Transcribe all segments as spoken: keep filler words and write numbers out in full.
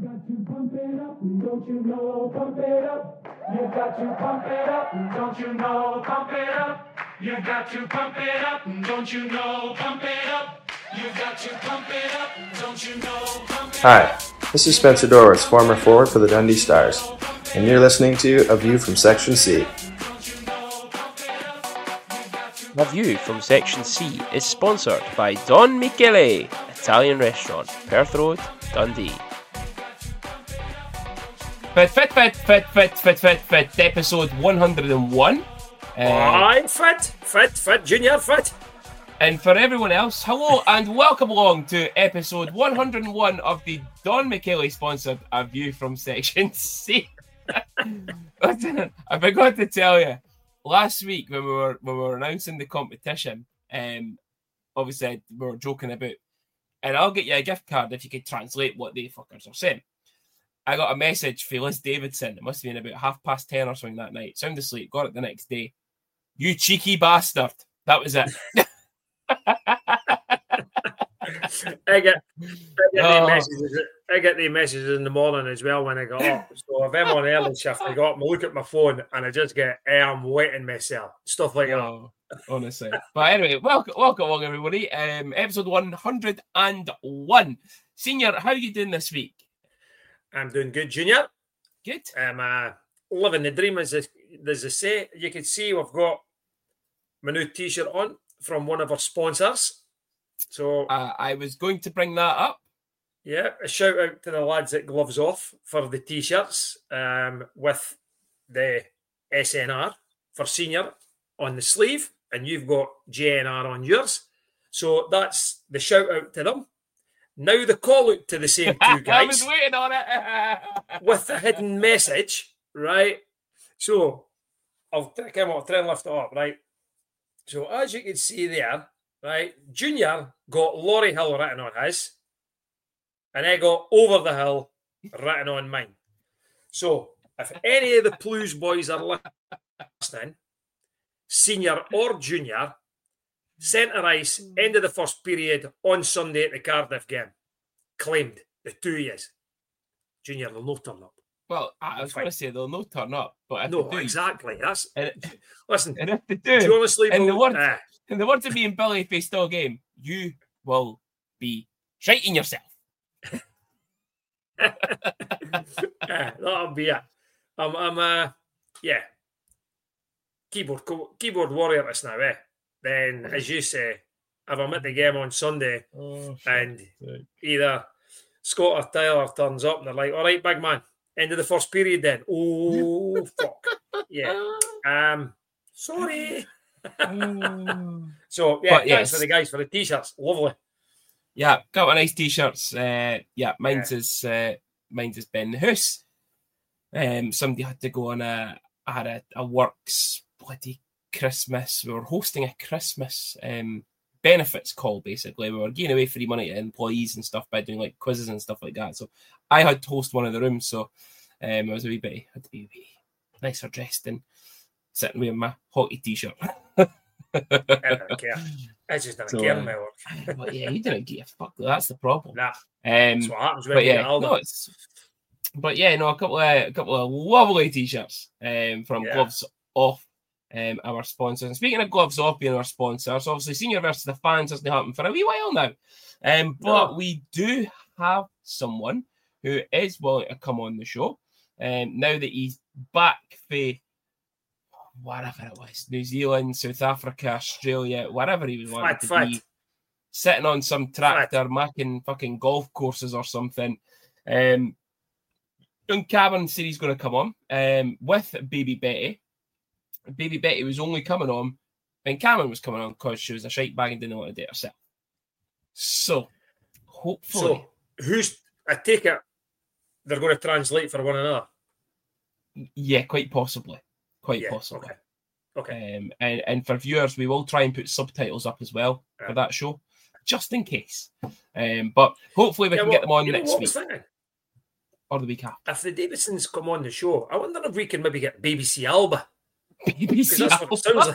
got to pump it up, don't you know, pump it up. You've got to pump it up, don't you know, pump it up. You've got to pump it up, don't you know, pump it up. You've got to pump it up, don't you know, pump it up. Hi, this is Spencer Dorwitz, former forward for the Dundee Stars, and you're listening to A View from Section C. A View from Section C is sponsored by Don Michele, Italian restaurant, Perth Road, Dundee. Fit, fit, fit, fit, fit, fit, fit, fit, episode one hundred and one. Uh, I'm fit, fit, fit, junior, fit. And for everyone else, hello and welcome along to episode one hundred and one of the Don Michele sponsored A View from Section C. I forgot to tell you, last week when we were when we were announcing the competition, um, obviously we were joking about, and I'll get you a gift card if you could translate what they fuckers are saying. I got a message from Liz Davidson. It must have been about half past ten or something that night. Sound asleep. Got it the next day. You cheeky bastard. That was it. I get, I get Oh. the messages. I get the messages in the morning as well when I got up. So if I'm on early shift, I go up and look at my phone and I just get, hey, I'm wetting myself. Stuff like that. Oh, honestly. But anyway, welcome, welcome along, everybody. Um, episode one hundred and one. Senior, how are you doing this week? I'm doing good, junior. Good. I'm uh, living the dream, as I, as I say. You can see we've got my new T-shirt on from one of our sponsors. So, Uh, I was going to bring that up. yeah, a shout out to the lads at Gloves Off for the T-shirts um, with the S N R for senior on the sleeve, and you've got J N R on yours. So that's the shout out to them. Now the call out to the same two I guys was waiting on it. with the hidden message, right? So I'll t- come on, I'll try and lift it up, right? So as you can see there, right, Junior got Laurie Hill written on his, and I got Over the Hill written on mine. So if any of the Blues boys are listening, senior or junior, centre ice, end of the first period on Sunday at the Cardiff game. Claimed the two years. Junior will not turn up. Well, I was Fine. going to say they'll no turn up, but if No, they do, exactly. That's and, listen. and if they Do do, you honestly in the believe- word- Ah, in the words of me and Billy, if they still game, you will be shiting yourself. ah, that'll be it. I'm, I'm, uh, yeah. Keyboard, co- keyboard warrior this now, eh? Then, as you say, if I'm at the game on Sunday Oh, and either Scott or Tyler turns up and they're like, "All right, big man, end of the first period." Then, oh fuck, yeah. Um, sorry. So yeah, But thanks yes. for the guys for the t-shirts. Lovely. Yeah, got a nice t-shirts. Uh, yeah, mine's is uh, mine's is Ben the House. Um, somebody had to go on a. I had a, a works bloody Christmas. We were hosting a Christmas um benefits call. Basically, we were giving away free money to employees and stuff by doing like quizzes and stuff like that. So I had to host one of the rooms. So um, I was a wee bit had to be a wee nicer dressed and sitting with my hockey t-shirt. I don't care. I just don't So, care uh, in my work. But yeah, you didn't give a fuck. That's the problem. Nah, Um, that's what happens when but you yeah, get older. no, it's. But yeah, no, a couple of a couple of lovely t-shirts um, from Yeah. Gloves Off, um, our sponsors. And speaking of Gloves Off being our sponsors, obviously Senior versus the Fans hasn't happened for a wee while now, um, but No. we do have someone who is willing to come on the show, um, now that he's back for whatever it was, New Zealand, South Africa, Australia, wherever he was wanting Fat, to fat. be, sitting on some tractor, making fucking golf courses or something. Um, young Cameron said he's going to come on um, with Baby Betty. Baby Betty was only coming on, and Cameron was coming on because she was a shite bag and didn't want to date herself. So, hopefully, So who's? I take it they're going to translate for one another. yeah, quite possibly, quite Yeah, possibly. okay. Okay. Um, and, and for viewers, we will try and put subtitles up as well for Yeah. that show, just in case. Um, but hopefully we Yeah, can well, get them on you know next what I week was thinking? or the week after. If the Davidsons come on the show, I wonder if we can maybe get B B C Alba. B B Because C that's what it sounds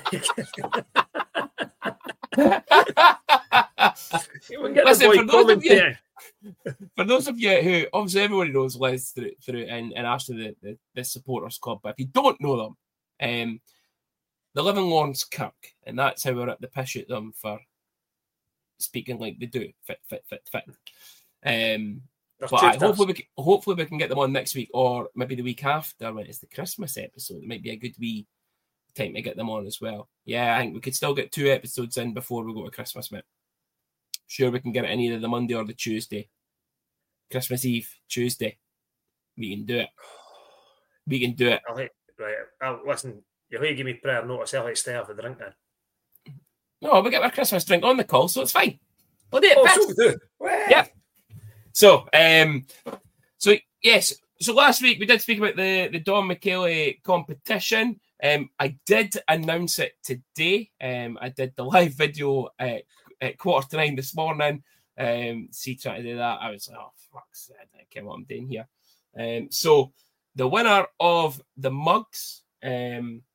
like. We can get Listen, the for boy those of you- commentating. For those of you who, obviously everybody knows Les through, through and, and Ashley, the, the, the supporters club, but if you don't know them, um, they live in Lawrence Kirk, and that's how we're at the piss at them for speaking like they do. Fit, fit, fit, fit. Um, but I, hopefully, we can, hopefully we can get them on next week or maybe the week after when it's the Christmas episode. It might be a good wee time to get them on as well. Yeah, I think we could still get two episodes in before we go to Christmas, mate. Sure, we can get it in either the Monday or the Tuesday. Christmas Eve, Tuesday. We can do it. We can do it. I'll hit, right, I'll, listen, you'll have to give me prior notice. I'll have to stay off the drink then. No, we get our Christmas drink on the call, so it's fine. We'll do it. Oh, so we do. Yeah. So, um, so yes. So last week we did speak about the, the Don McKelly competition. Um, I did announce it today. Um, I did the live video at, at quarter to nine this morning. Um, see, trying to do that, I was like, oh, fuck's sake, I can't what I'm doing here. Um, so the winner of the mugs, um,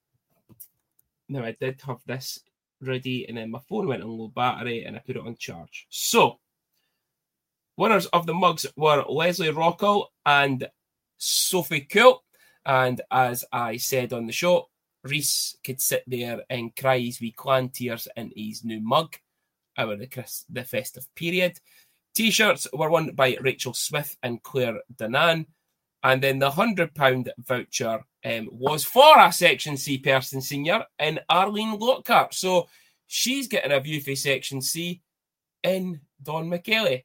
now I did have this ready, and then my phone went on low battery, and I put it on charge. So winners of the mugs were Leslie Rockall and Sophie Cool. And as I said on the show, Reese could sit there and cry his wee clan tears in his new mug over the, Chris, the festive period. T-shirts were won by Rachel Smith and Claire Danan. And then the one hundred pound voucher um, was for a Section C person senior in Arlene Lockhart. So she's getting a view for Section C in Don McKelly.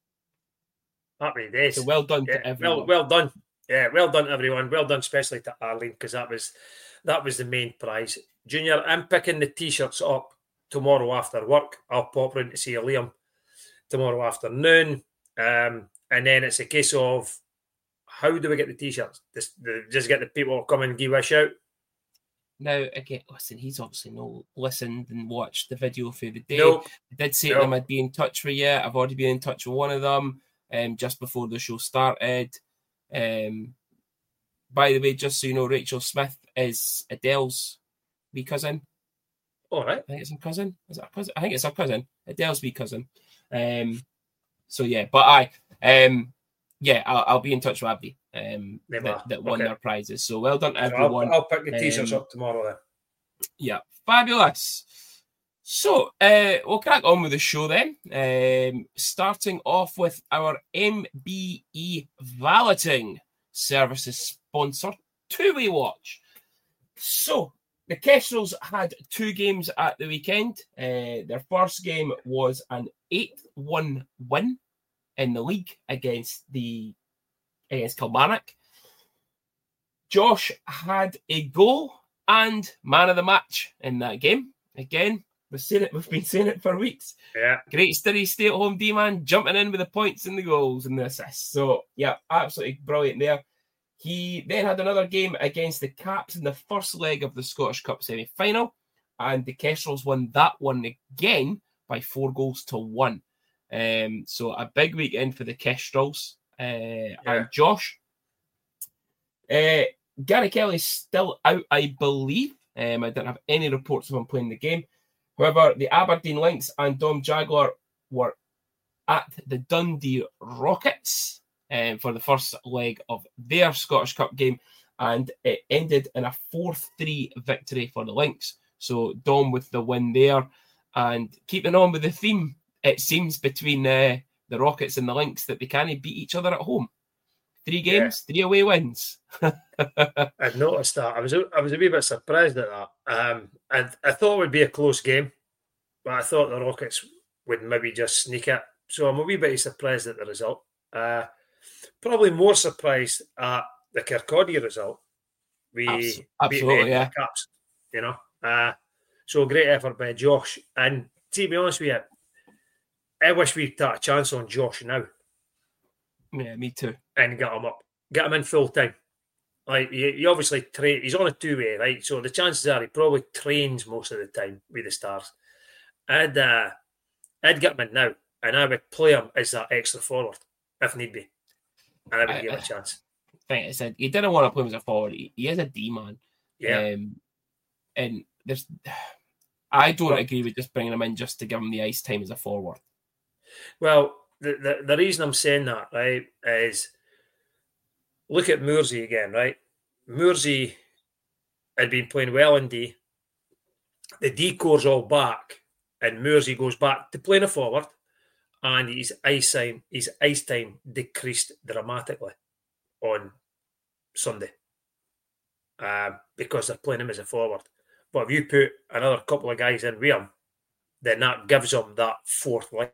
Happy days. So well done yeah, to everyone. Well, well done. Yeah, well done, everyone. Well done, especially to Arlene, because that was that was the main prize. Junior, I'm picking the T-shirts up tomorrow after work. I'll pop round to see Liam tomorrow afternoon. Um, and then it's a case of, how do we get the T-shirts? Just, just get the people to come and give a shout? Now, again, listen, he's obviously not listened and watched the video for the day. Nope. I did say nope. to them I'd be in touch with you. I've already been in touch with one of them um, just before the show started. Um, by the way, just so you know, Rachel Smith is Adele's wee cousin. All right. I think it's her cousin. Is it her cousin? I think it's her cousin. Adele's wee cousin. Um, so yeah, but I, um, yeah, I'll, I'll be in touch with Abby. Um, that, that won okay. their prizes. So well done, everyone. I'll, I'll pick the T-shirts um, up tomorrow then. Yeah, fabulous. So uh, we'll crack on with the show then. Um, starting off with our M B E Valeting Services sponsor, Two-Way Watch. So the Kestrels had two games at the weekend. Uh, their first game was an eight one win in the league against the against Kilmarnock. Josh had a goal and man of the match in that game. Again, we've seen it. We've been saying it for weeks. Yeah. Great steady stay-at-home D-man, jumping in with the points and the goals and the assists. So, yeah, absolutely brilliant there. He then had another game against the Caps in the first leg of the Scottish Cup semi-final, and the Kestrels won that one again by four goals to one. Um, so a big weekend for the Kestrels. Uh, yeah. And Josh. Uh, Gary Kelly's still out, I believe. Um, I didn't have any reports of him playing the game. However, the Aberdeen Lynx and Dom Jaguar were at the Dundee Rockets um, for the first leg of their Scottish Cup game, and it ended in a four three victory for the Lynx. So Dom with the win there. And keeping on with the theme, it seems, between uh, the Rockets and the Lynx that they can't beat each other at home. Three games, yeah. three away wins. I've noticed that. I was I was a wee bit surprised at that. Um, I, I thought it would be a close game, but I thought the Rockets would maybe just sneak it. So I'm a wee bit surprised at the result. Uh, probably more surprised at the Kirkcaldy result. We Absol- Absolutely, yeah. Caps, you know. Uh, so great effort by Josh. And to be honest with you, I wish we'd take a chance on Josh now. Yeah, me too. And get him up, get him in full time. Like he, he obviously train. He's on a two way, right? So the chances are he probably trains most of the time with the Stars. I'd uh, I'd get him in now, and I would play him as that extra forward if need be, and I would I, give him a chance. I think I said he didn't want to play him as a forward. He, he is a D man. Yeah, um, and there's. I don't well, agree with just bringing him in just to give him the ice time as a forward. Well. the, the, the reason I'm saying that, right, is look at Moorsey again, right? Moorsey had been playing well in D. The D core's all back, and Moorsey goes back to playing a forward, and his ice time, his ice time decreased dramatically on Sunday uh, because they're playing him as a forward. But if you put another couple of guys in with him, then that gives him that fourth line.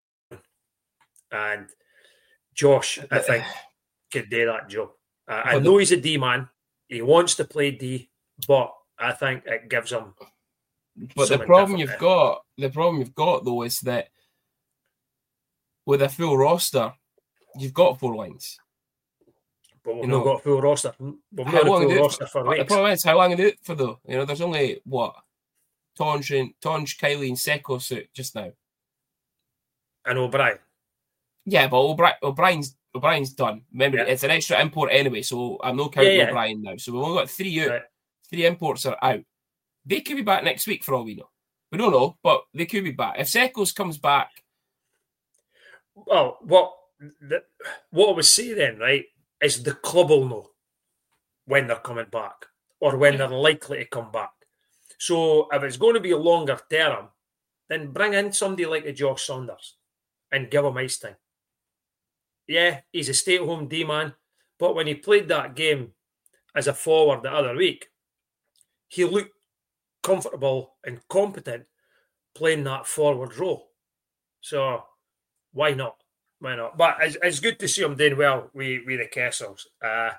And Josh, I think, could do that job. Uh, I know he's a D man. He wants to play D, but I think it gives him. But the problem you've got, the problem you've got though, is that with a full roster, you've got four lines. But we've you not know, got a full roster. We've how not a long full do it roster for, for weeks. The problem is, how long do it for though? You know, there's only what Tonge and Tonge, Kylie, and Sekos out just now. And O'Brien. Yeah, but O'Brien, O'Brien's O'Brien's done. Remember, Yeah. it's an extra import anyway, so I'm not counting Yeah, yeah. O'Brien now. So we've only got three out. Right. Three imports are out. They could be back next week for all we know. We don't know, but they could be back. If Sekos comes back, Well, what the, what I would say then, right, is the club will know when they're coming back or when they're likely to come back. So if it's going to be a longer term, then bring in somebody like a Josh Saunders and give him ice time. Yeah, he's a stay-at-home D-man, but when he played that game as a forward the other week, he looked comfortable and competent playing that forward role. So why not? Why not? But it's, it's good to see him doing well with, with the Kessels. Uh,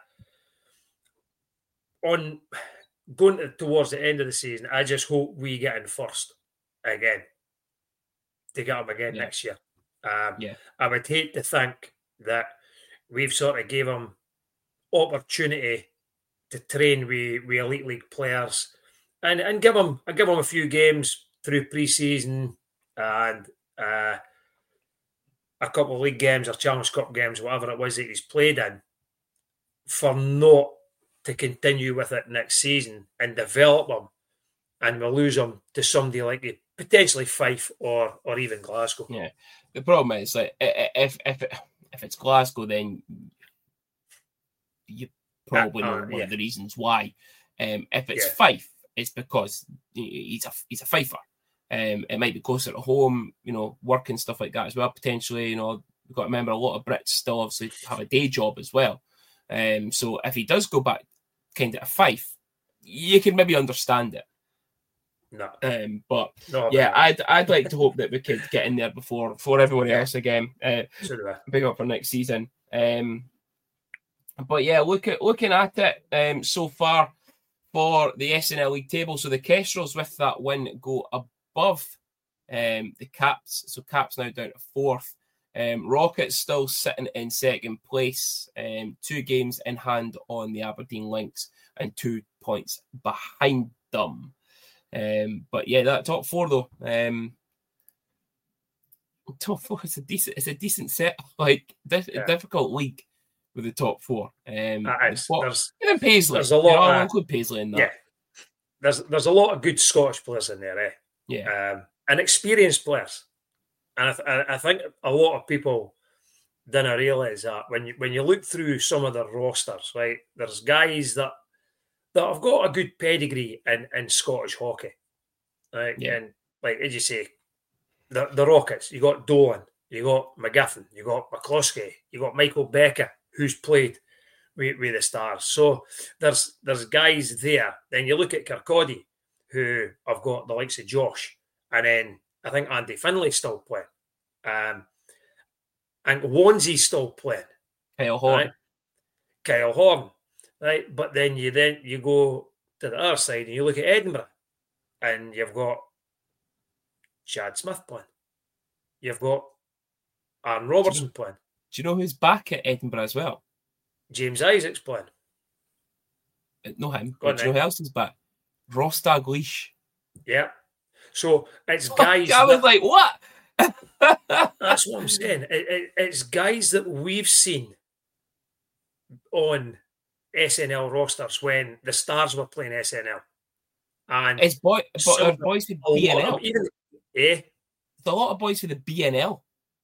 on going to, towards the end of the season, I just hope we get in first again to get him again Yeah. next year. Um, Yeah. I would hate to think that we've sort of gave him opportunity to train with, with elite league players and, and give him and give him a few games through pre-season and uh, a couple of league games or Challenge Cup games, whatever it was that he's played in, for not to continue with it next season and develop him, and we'll lose him to somebody like potentially Fife or or even Glasgow. yeah. The problem is, like, if if it, if it's Glasgow, then you probably Uh, uh, know one yeah. of the reasons why. Um, if it's Yeah. Fife, it's because he's a he's a Fifer. Um, it might be closer to home, you know, work and stuff like that as well. Potentially, you know, we've got to remember a lot of Brits still obviously have a day job as well. Um, so if he does go back kind of a Fife, you can maybe understand it. No, Um, but no, yeah, I'd I'd like to hope that we could get in there before before everyone else again. Uh, so do I. big up for next season. Um, but yeah, look at looking at it um, so far for the S N L League table. So the Kestrels with that win go above um, the Caps. So Caps now down to fourth. Um, Rockets still sitting in second place, um, two games in hand on the Aberdeen Lynx and two points behind them. Um, but yeah, that top four though. Um, top four is a decent. It's a decent set. Like dif- Yeah. difficult league with the top four. Um, Uh, it's- but there's, even Paisley. there's a you lot know, I'll of- include Paisley in that. yeah, there's there's a lot of good Scottish players in there, eh? Yeah. Um, and experienced players. And I, th- I I think a lot of people didn't realise that when you when you look through some of the rosters, right? There's guys that that have got a good pedigree in, in Scottish hockey, right? Yeah. And like as you say, the the Rockets, you got Dolan, you got McGuffin, you got McCloskey, you got Michael Becker, who's played with, with the Stars. So there's there's guys there. Then you look at Kirkcaldy, who have got the likes of Josh, and then I think Andy Finley's still playing. Um, and Wansley's still playing. Kyle Horn. Right? Kyle Horn. Right. But then you then you go to the other side and you look at Edinburgh and you've got Chad Smith playing. You've got Aaron Robertson playing. Do you know who's back at Edinburgh as well? James Isaacs playing. Uh, No him. Go on, But do you know who else is back? Ross Dalglish. Yeah. So it's guys. I was that- like, what? That's what I'm saying. It, it, it's guys that we've seen on S N L rosters when the Stars were playing S N L. And It's boy, but Some- uh, boys with a B N lot L. of- even, eh? There's a lot of boys with the B N L.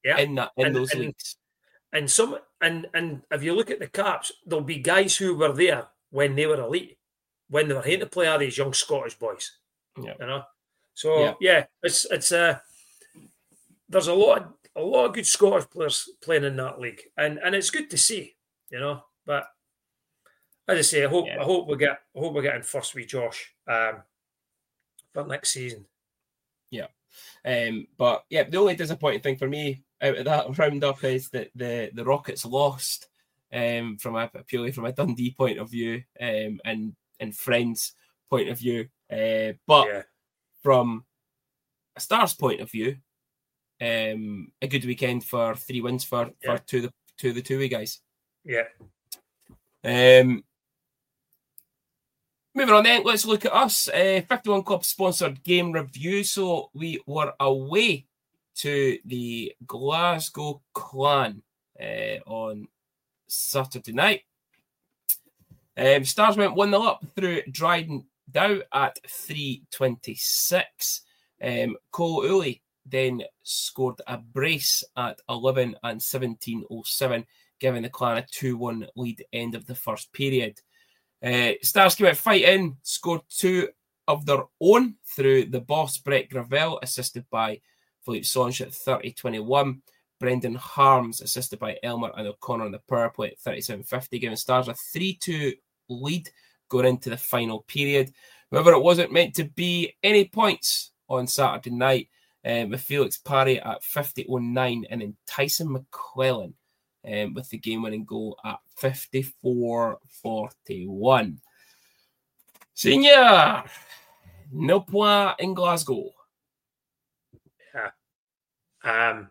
Yeah. in that in And- those and- leagues. And some and and if you look at the Caps, there'll be guys who were there when they were elite, when they were here to play all these young Scottish boys. Yeah. You know. So Yeah. yeah, it's it's uh there's a lot of, a lot of good Scottish players playing in that league. And and it's good to see, you know. But as I say, I hope Yeah. I hope we get I hope we get in first with Josh um for next season. Um, but yeah, the only disappointing thing for me out of that roundup is that the the Rockets lost. Um, from a purely from a Dundee point of view, um, and and friends point of view, uh, but Yeah. from a Stars point of view, um, a good weekend for three wins for Yeah. for two the two the two way guys. Yeah. Um, moving on then, let's look at us. Uh, fifty-one Club sponsored game review. So we were away to the Glasgow Clan uh, on Saturday night. Um, Stars went one nil up through Dryden Dow at three twenty-six. Um, Cole Uli then scored a brace at eleven and seventeen oh seven, giving the Clan a two one lead end of the first period. Uh, Stars came out fighting, scored two of their own through the boss Brett Gravel, assisted by Philippe Sonch at thirty twenty-one. Brendan Harms, assisted by Elmer and O'Connor on the power play at thirty-seven fifty, giving Stars a three two lead going into the final period. However, it wasn't meant to be any points on Saturday night, um, with Felix Parry at fifty oh nine and then Tyson McClellan um, with the game-winning goal at fifty-four forty-one. Senior, no point in Glasgow. Yeah. Um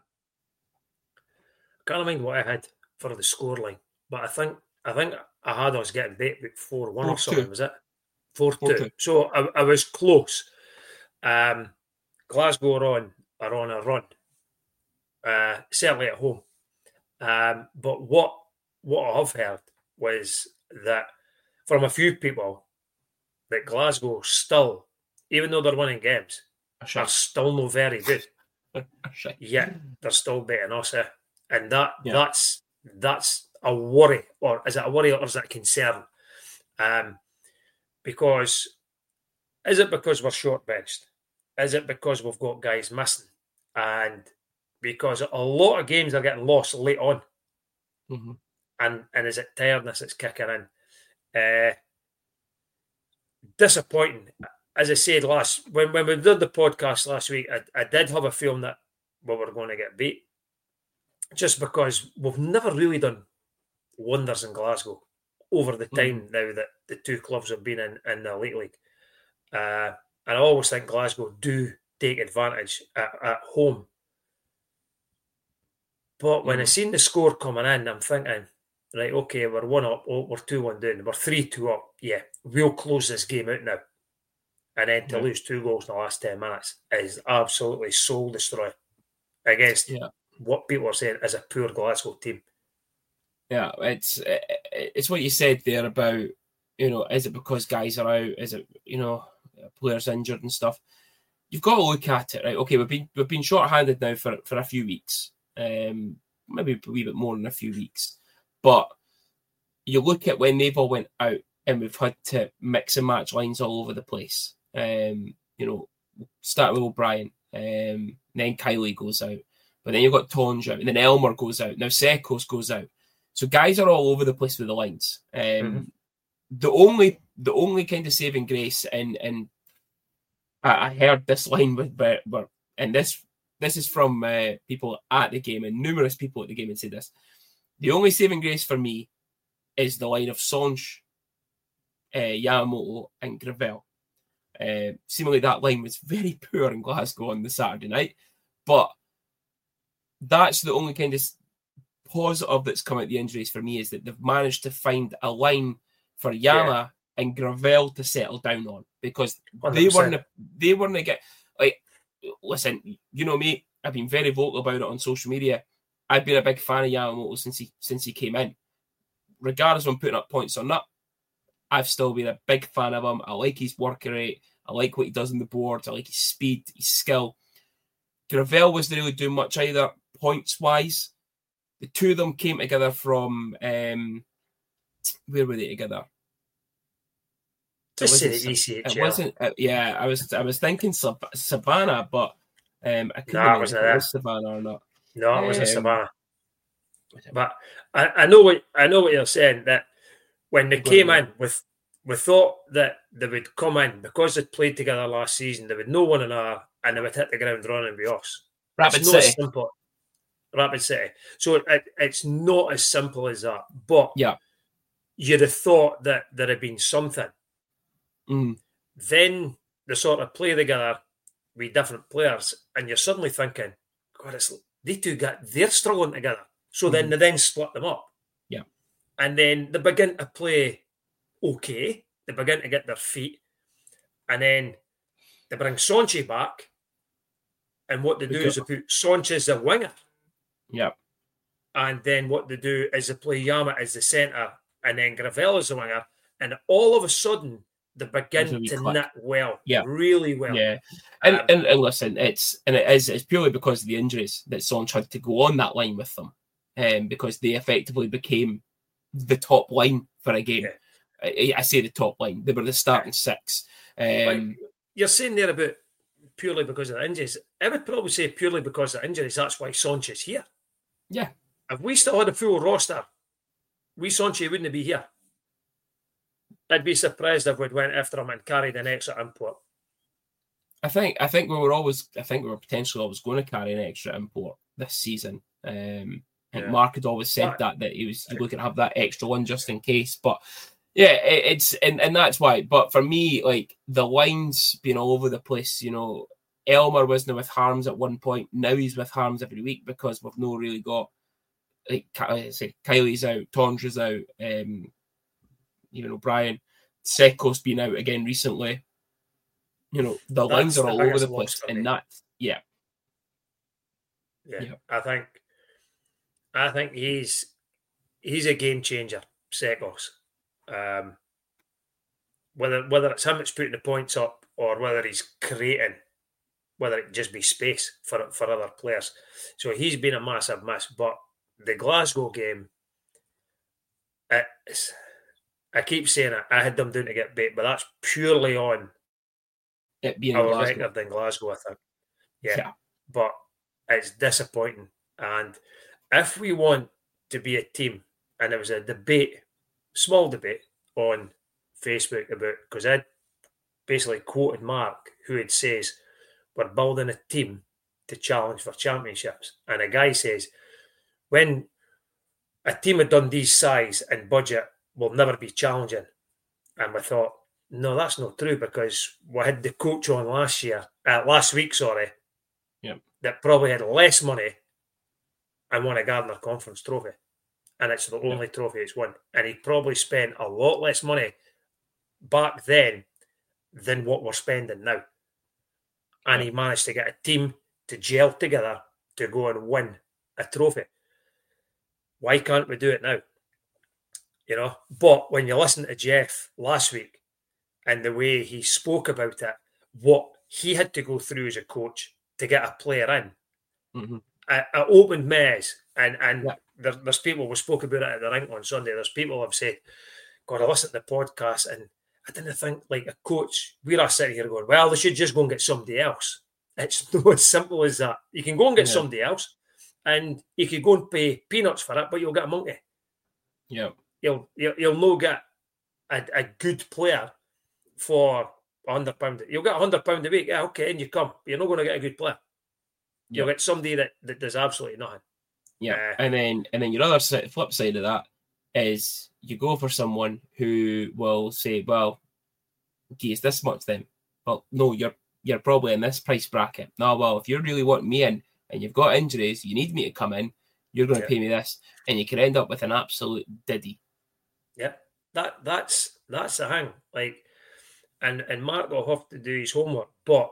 I can't remember what I had for the scoreline, but I think I think I had us getting beat with four one or something, was it? four two. So I, I was close. Um, Glasgow are on are on a run, uh, certainly at home. Um, but what what I've heard was that from a few people that Glasgow still, even though they're winning games, are still not very good. Yet they're still beating us, eh? And that Yeah. that's that's a worry, or is it a worry, or is it a concern? Um, because is it because we're short benched? Is it because we've got guys missing? And because a lot of games are getting lost late on, Mm-hmm. and and is it tiredness that's kicking in? Uh, disappointing. As I said last when when we did the podcast last week, I, I did have a feeling that we were going to get beat, just because we've never really done wonders in Glasgow over the time mm. now that the two clubs have been in, in the Elite League. Uh, and I always think Glasgow do take advantage at, at home. But when mm. I seen the score coming in, I'm thinking, right, okay, we're one up, oh, we're two one down, we're three two up. Yeah, we'll close this game out now. And then to yeah. lose two goals in the last ten minutes is absolutely soul destroying against yeah. what people are saying is a poor Glasgow team. Yeah, it's it's what you said there about, you know, is it because guys are out? Is it, you know, players injured and stuff? You've got to look at it, right? Okay, we've been we've been short-handed now for, for a few weeks, um, maybe a wee bit more than a few weeks. But you look at when they've all went out and we've had to mix and match lines all over the place. Um, you know, start with O'Brien, um, then Kylie goes out, but then you've got Tonge out, and then Elmer goes out. Now Sekos goes out. So guys are all over the place with the lines. Um, mm-hmm. The only the only kind of saving grace, and and I, I heard this line with, but, but and this this is from uh, people at the game, and numerous people at the game had said this. The only saving grace for me is the line of Songe, uh, Yamamoto, and Gravel. Uh, seemingly that line was very poor in Glasgow on the Saturday night, but that's the only kind of positive that's come out of the injuries for me, is that they've managed to find a line for Yama yeah. and Gravel to settle down on, because one hundred percent. they weren't they weren't get like listen, you know me, I've been very vocal about it on social media. I've been a big fan of Yamamoto since he since he came in, regardless of him putting up points or not. I've still been a big fan of him. I like his work rate. I like what he does on the boards. I like his speed, his skill. Gravel wasn't really doing much either. points wise. The two of them came together from um, where were they together? Just it say wasn't, the E C H L. it wasn't uh, yeah, I was I was thinking Sab- Savannah, but um, I couldn't No, it remember wasn't if it there. was Savannah or not. No, it wasn't Um, Savannah. But I, I know what I know what you're saying. That when they Go came ahead. in, with we thought that they would come in because they'd played together last season. They would know one another and they would hit the ground running with us. Rapid it's not City. as simple. Rapid City. So it, it's not as simple as that. But Yeah. you'd have thought that there had been something. Mm. Then they sort of play together with different players, and you're suddenly thinking, God, it's they two got they're struggling together. So then Mhm. they then split them up. Yeah. And then they begin to play okay. They begin to get their feet. And then they bring Sonchi back. And what they do is they put Sonchi as a winger. Yeah. And then what they do is they play Yama as the centre and then Gravel as the winger. And all of a sudden, they begin There's a wee to click. knit well. Yeah. Really well. Yeah. And, Um, and and listen, it's and it is it's purely because of the injuries that Sonch had to go on that line with them. Um, because they effectively became the top line for a game. I, I say the top line. They were the starting six. Um, Like, you're saying there about purely because of the injuries. I would probably say purely because of the injuries. That's why Sonch is here. yeah. If we still had a full roster, we Sonchi wouldn't be here. I'd be surprised if we'd went after him and carried an extra import. I think I think we were always I think we were potentially always going to carry an extra import this season. Um, I think Yeah. Mark had always said But- that that he was looking to have that extra one just in case. But yeah, it, it's and, and that's why. But for me, like the lines being all over the place, you know, Elmer wasn't with Harms at one point. Now he's with Harms every week because we've not really got like I say Kylie's out, Tondra's out, um, even O'Brien, Seko's been out again recently. You know, the That's lines are the all over biggest the loss place, for and me. that, yeah, Yeah, Yeah. I think, I think he's he's a game changer, Sekos. Um, whether whether it's him that's putting the points up or whether he's creating, whether it just be space for for other players. So he's been a massive miss. But the Glasgow game, it's, I keep saying it. I had them doing to get beat, but that's purely on it being our Glasgow. record in Glasgow, I think. Yeah. Yeah. But it's disappointing. And if we want to be a team, and there was a debate, small debate on Facebook about, because I basically quoted Mark, who had says, we're building a team to challenge for championships. And a guy says, when a team of Dundee's size and budget will never be challenging. And we thought, no, that's not true, because we had the coach on last year, uh, last week, sorry, Yep. that probably had less money and won a Gardner Conference trophy. And it's the only trophy it's won. And he probably spent a lot less money back then than what we're spending now. And he managed to get a team to gel together to go and win a trophy. Why can't we do it now? You know, but when you listen to Jeff last week and the way he spoke about it, what he had to go through as a coach to get a player in, Mhm. it, it opened my eyes. And and Yeah. there, there's people, we spoke about it at the rink on Sunday, there's people who have said, God, I listened to the podcast and I didn't think like a coach, we're all sitting here going, well, they should just go and get somebody else. It's not as simple as that. You can go and get Yeah. somebody else and you could go and pay peanuts for it, but you'll get a monkey. Yeah. You'll you'll, you'll no get a, a good player for a hundred pound. You'll get a hundred pound a week, yeah, okay, and you come. But you're not going to get a good player. You'll Yeah. get somebody that, that does absolutely nothing. Yeah, Uh, and then and then your other side, flip side of that is you go for someone who will say, "Well, okay, it's this much then." Well, no, you're you're probably in this price bracket. No, well, if you really want me in and you've got injuries, you need me to come in. You're going to Yeah. pay me this, and you can end up with an absolute diddy. Yeah, that that's that's the thing. Like, and and Mark will have to do his homework, but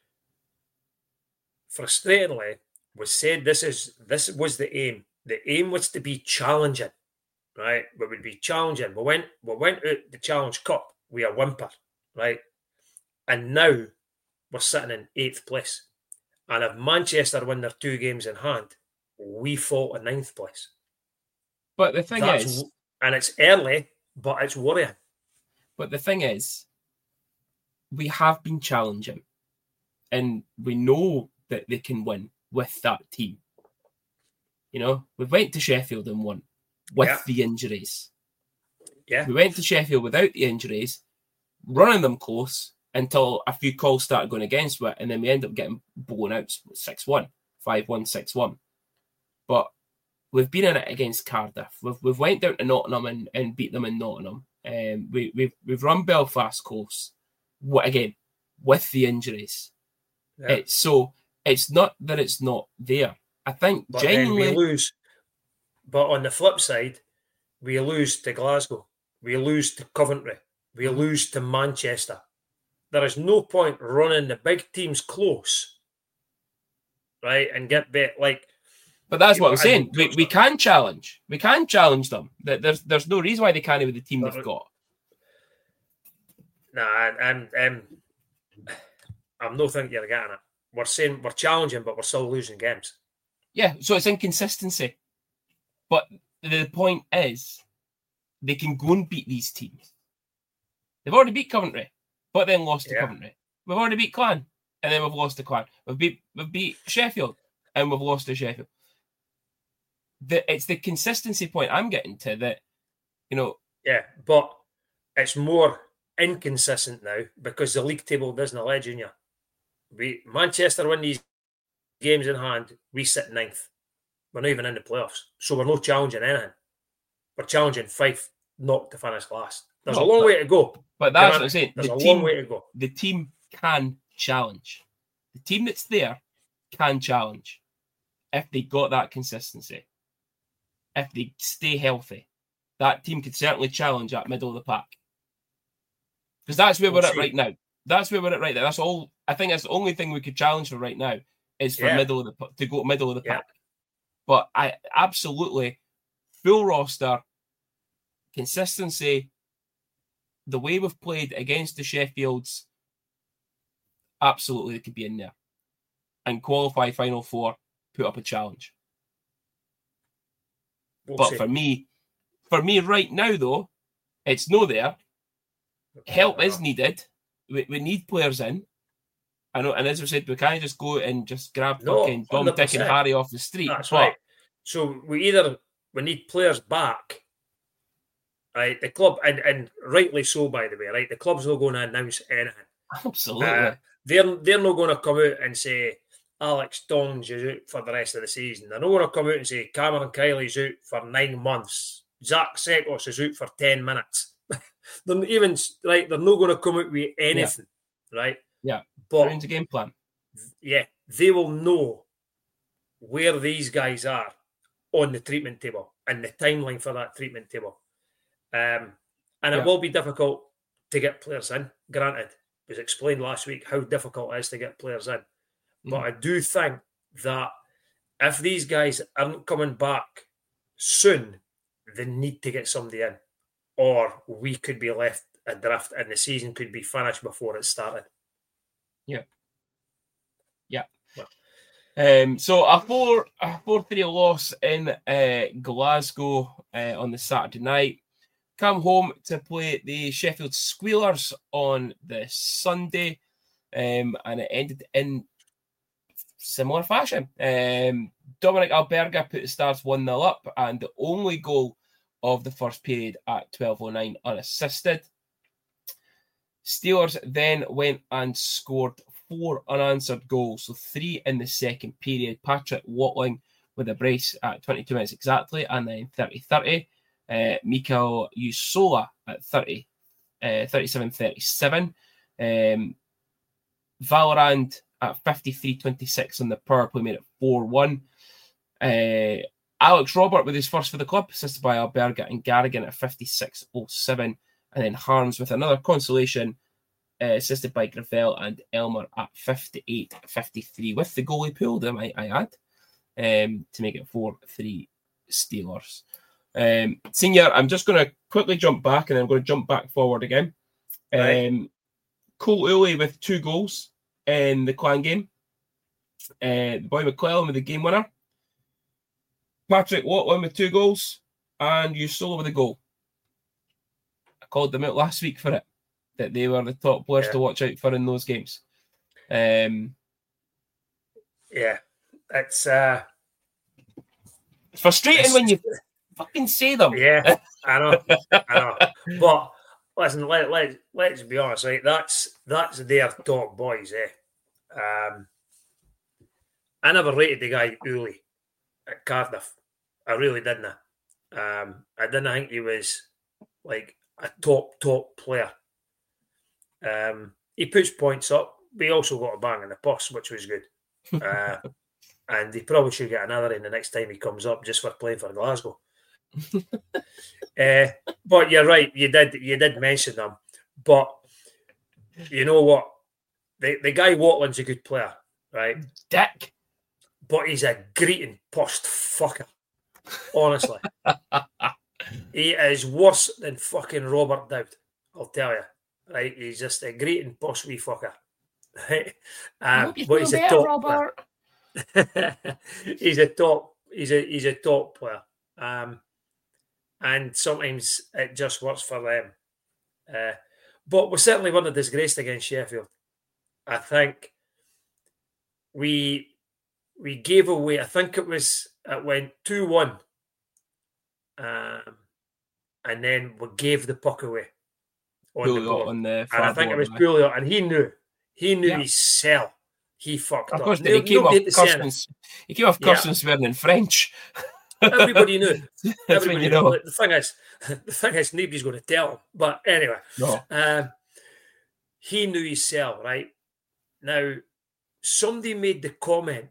frustratingly, was said this is this was the aim. The aim was to be challenging, right? We would be challenging. We went we went out the Challenge Cup with a whimper, right? And now we're sitting in eighth place. And if Manchester win their two games in hand, we fought in ninth place. But the thing That's, is, and it's early, but it's worrying. but the thing is, we have been challenging, and we know that they can win with that team. You know, we went to Sheffield and won with Yeah. the injuries. Yeah. We went to Sheffield without the injuries, running them close until a few calls started going against it, and then we ended up getting blown out six one, five one, six one. But we've been in it against Cardiff. We've we've went down to Nottingham and, and beat them in Nottingham. Um, we, we've we've run Belfast close. What again with the injuries? Yeah. It's so it's not that it's not there. I think But genuinely then we lose. But on the flip side, we lose to Glasgow. We lose to Coventry. We lose to Manchester. There is no point running the big teams close, right, and get bit like. But that's you what know, I'm saying. and We, we can challenge. We can challenge them. There- There's there's no reason why they can't with the team But- they've got. Nah, I'm, I'm, I'm not thinking you're getting it. We're saying we're challenging, but we're still losing games. Yeah, so it's inconsistency. But the point is, they can go and beat these teams. They've already beat Coventry, but then lost to Yeah. Coventry. We've already beat Clan, and then we've lost to Clan. We've beat we've beat Sheffield, and we've lost to Sheffield. The, it's the consistency point I'm getting to that, you know, Yeah, but it's more inconsistent now because the league table doesn't allow junior. We Manchester win these games in hand, we sit ninth. We're not even in the playoffs, so we're not challenging anything. We're challenging Fife not to finish last. There's No, a long but- way to go. but that's Come what I'm saying. There's The a team, long way to go. the team can challenge. The team that's there can challenge if they got that consistency. If they stay healthy, that team could certainly challenge at middle of the pack. Because that's where We'll we're at see. right now. That's where we're at right now. That's all. I think that's the only thing we could challenge for right now is for Yeah. middle of the pa- to go middle of the Yeah. pack. But I absolutely full roster consistency. The way we've played against the Sheffields, absolutely, it could be in there and qualify Final Four. Put up a challenge. We'll But see. for me, for me right now though, it's no there. Help is needed. We, we need players in. I know, and as I said, we can't just go and just grab No, fucking Dom, one hundred Dick, and percent. Harry off the street. That's but right. So we either we need players back, right? The club, and, and rightly so, by the way, right? The club's not going to announce anything. absolutely, Uh, they're they're not going to come out and say Alex Dongs is out for the rest of the season. They're not going to come out and say Cameron Kiley's out for nine months. Zach Sekos is out for ten minutes. They're not even right. They're not going to come out with anything, right? yeah. But Round the game plan. yeah, they will know where these guys are on the treatment table and the timeline for that treatment table. Um, and it Yeah. will be difficult to get players in. Granted, it was explained last week how difficult it is to get players in. But I do think that if these guys aren't coming back soon, they need to get somebody in. Or we could be left adrift and the season could be finished before it started. Yeah. Yeah. Um, so a four a four three loss in uh, Glasgow uh, on the Saturday night. Come home to play the Sheffield Squealers on the Sunday, um, and it ended in similar fashion. Um, Dominic Alberga put the Stars one nil up, and the only goal of the first period at twelve oh nine unassisted. Steelers then went and scored four unanswered goals, so three in the second period. Patrick Watling with a brace at twenty-two minutes exactly, and then thirty thirty. Uh, Mikael Usola at thirty, uh, thirty-seven thirty-seven. Um, Valorant at fifty-three twenty-six on the power play made it four one. Uh, Alex Robert with his first for the club, assisted by Alberga and Garrigan at fifty-six oh seven. And then Harms with another consolation, uh, assisted by Gravel and Elmer at fifty-eight fifty-three, with the goalie pulled, I might I add, um, to make it four three Steelers. Um, Senior, I'm just going to quickly jump back and then I'm going to jump back forward again. Right. Um, Cole Uli with two goals in the Clan game. Uh, the boy McClellan with the game winner. Patrick Watling with two goals and Usola with a goal. I called them out last week for it, that they were the top players Yeah. to watch out for in those games. Um, Yeah, it's uh, it's frustrating it's, when you fucking say them. Yeah, I know, I know. But listen, let let let's be honest, right? That's that's their top boys, eh? Um, I never rated the guy Uli at Cardiff. I really didn't. Um, I didn't think he was like a top top player. Um, he pushed points up. We also got a bang in the post, which was good. Uh, and he probably should get another in the next time he comes up, just for playing for Glasgow. uh, but you're right. You did you did mention them, but you know what? The the guy Watling's a good player, right? Dick. But he's a greeting post fucker. Honestly, he is worse than fucking Robert Dowd. I'll tell you, right? He's just a greeting post wee fucker. Right? Um, but he's a top Robert. he's a top. He's a he's a top player. Um, and sometimes it just works for them. Uh, but we certainly weren't disgraced against Sheffield. I think we we gave away. I think it was it went two one, um, and then we gave the puck away on the board. On the and I think board, it was right? Pouliot, and he knew he knew Yeah. his cell. He fucked Of up. course, No, he came off nobody had to say anything. cursing. He came off Yeah. cursing and swearing in French. Everybody knew. That's Everybody when you knew. know. The thing is, the thing is, nobody's going to tell him. But anyway, No. um, he knew his cell, right? Now, somebody made the comment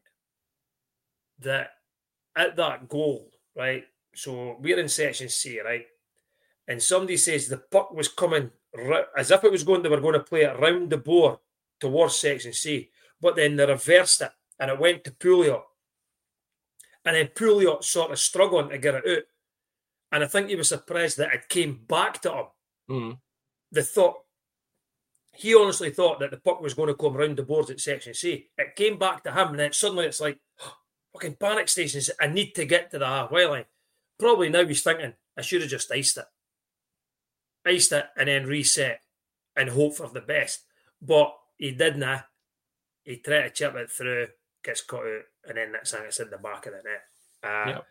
that at that goal, right? So we're in section C, right? And somebody says the puck was coming ra- as if it was going, they were going to play it round the board towards section C, but then they reversed it and it went to Pouliot. And then Pouliot sort of struggling to get it out. And I think he was surprised that it came back to him. Mm. The thought, he honestly thought that the puck was going to come round the boards at section C. It came back to him, and then suddenly it's like, oh, fucking panic stations, I need to get to the halfway line. Probably now he's thinking, I should have just iced it. Iced it and then reset and hope for the best. But he didn't. He tried to chip it through, gets caught out, and then that's it's in the back of the net. Uh, Yep.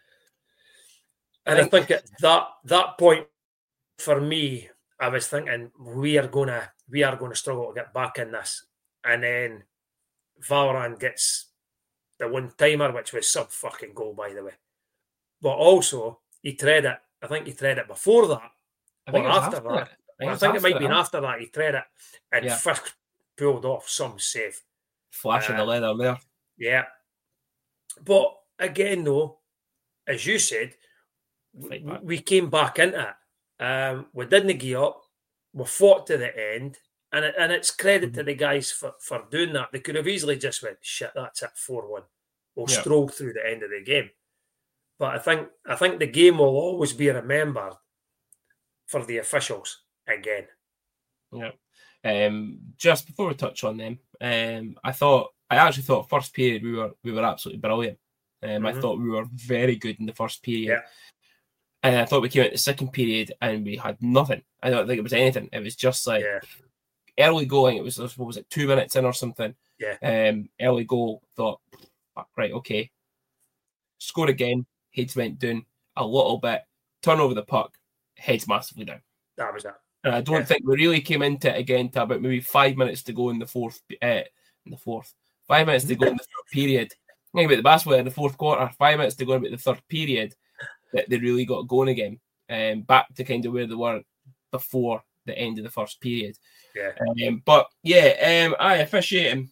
And I think at that that point, for me, I was thinking we are gonna we are gonna struggle to get back in this. And then Valorant gets the one timer, which was some fucking goal, by the way. But also he tried it. I think he tried it before that, I think or it was after after that. it. I think I was think it after might have been huh? after that he tried it, and Yeah. Fisk pulled off some save. Flash of the Uh, leather there. Yeah. But again, though, as you said, Fight back. we came back into it. Um, we didn't give up. We fought to the end. And it, and it's credit Mm-hmm. to the guys for, for doing that. They could have easily just went, shit, that's it, four one. We'll Yeah. stroll through the end of the game. But I think I think the game will always be remembered for the officials again. Yeah. Um, just before we touch on them, um, I thought I actually thought first period we were we were absolutely brilliant. Um, I Mhm. thought we were very good in the first period. Yeah. And I thought we came out the second period and we had nothing. I don't think it was anything. It was just like Yeah. early going. It was what was it, two minutes in or something. Yeah. Um, early goal. Thought, fuck, right, okay. Score again. Heads went down a little bit. Turn over the puck. Heads massively down. That was it. And I don't Yeah. think we really came into it again to about maybe five minutes to go in the fourth. Uh, in the fourth, five minutes to go in the third period. Think about the basketball in the fourth quarter. Five minutes to go about the third period. That they really got going again. Um, back to kind of where they were before the end of the first period. Yeah. Um, but yeah, um, I officiating.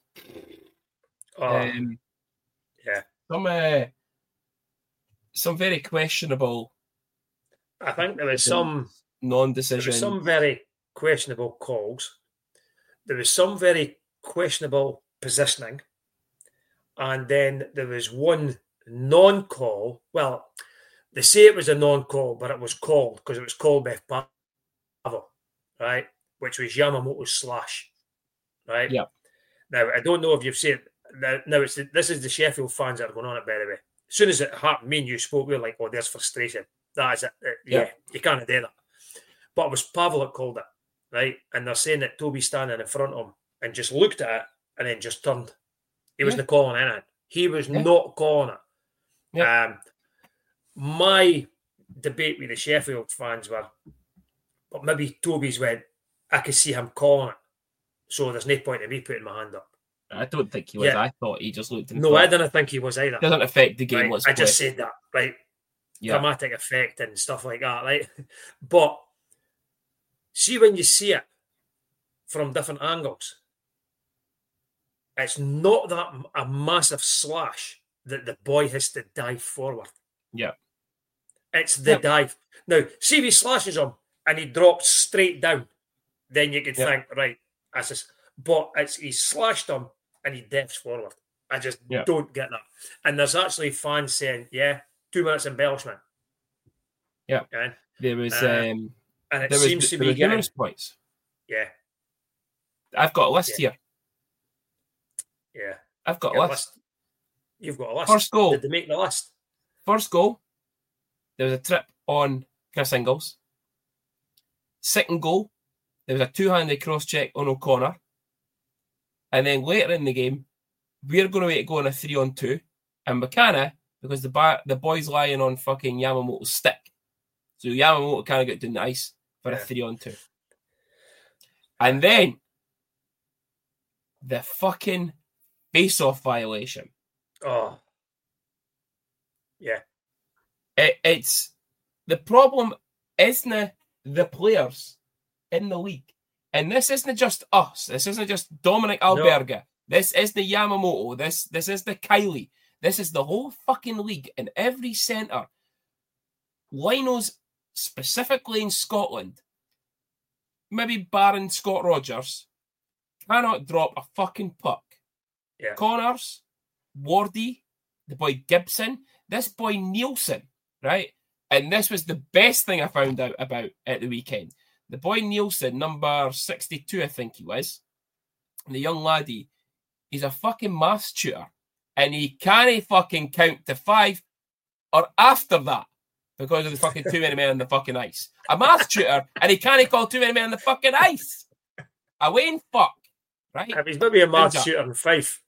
Oh, Um, yeah. Some uh, some very questionable I think there was some there non-decision. was some very questionable calls. There was some very questionable positioning. And then there was one non-call. Well, they say it was a non-call, but it was called because it was called by Pavel, right? Which was Yamamoto's slash, right? Yeah. Now, I don't know if you've seen it. Now, now it's the, this is the Sheffield fans that are going on it, by the way. as soon as it happened, me and you spoke, we were like, oh, there's frustration. That is it. Uh, yeah, Yeah. you can't do that. But it was Pavel that called it, right? And they're saying that Toby standing in front of him and just looked at it and then just turned. He wasn't calling anything. He was Yeah. not calling it. Yeah. Um, my debate with the Sheffield fans were, but maybe Toby's went, I could see him calling it. So there's no point in me putting my hand up. I don't think he was. Yeah. I thought he just looked. And No, thought, I didn't think he was either. Doesn't affect the game. Right? Let's I just play. said that, right? Yeah. Dramatic effect and stuff like that, right? But see, when you see it from different angles, it's not that m- a massive slash that the boy has to dive forward. Yeah. It's the Yeah. dive. Now, see if he slashes him and he drops straight down, then you could Yeah. think, right, that's just, but it's he slashed him and he dives forward. I just Yeah. don't get that. And there's actually fans saying, yeah, two minutes embellishment. Yeah. And, There was. Uh, um, and it there was, seems to there be was getting, numerous points. yeah, I've got a list Yeah. here. yeah. I've got a Got a list. list. You've got a list. First goal. Did they make the list? First goal. There was a trip on Chris Ingles. Second goal. There was a two-handed cross-check on O'Connor. And then later in the game, we're going to go on a three-on-two. And McKenna, because the ba- the boy's lying on fucking Yamamoto's stick. So Yamamoto kind of got down the ice for Yeah. a three-on-two. And then the fucking face-off violation. Oh, yeah. It, it's the problem isn't the players in the league. And this isn't just us. This isn't just Dominic Alberga. This is the Yamamoto. This this is the Kylie. This is the whole fucking league. And every centre, linos specifically in Scotland, maybe barring Scott Rogers, cannot drop a fucking puck. Yeah. Connors, Wardy, the boy Gibson, this boy Nielsen, right? And this was the best thing I found out about at the weekend. The boy Nielsen, number sixty-two, I think he was, the young laddie, he's a fucking maths tutor. And he can't fucking count to five or after that because of the fucking too many men on the fucking ice. A maths tutor, and he can't call too many men on the fucking ice. A Wayne fuck, right? If he's maybe a math Good job. shooter in Fife.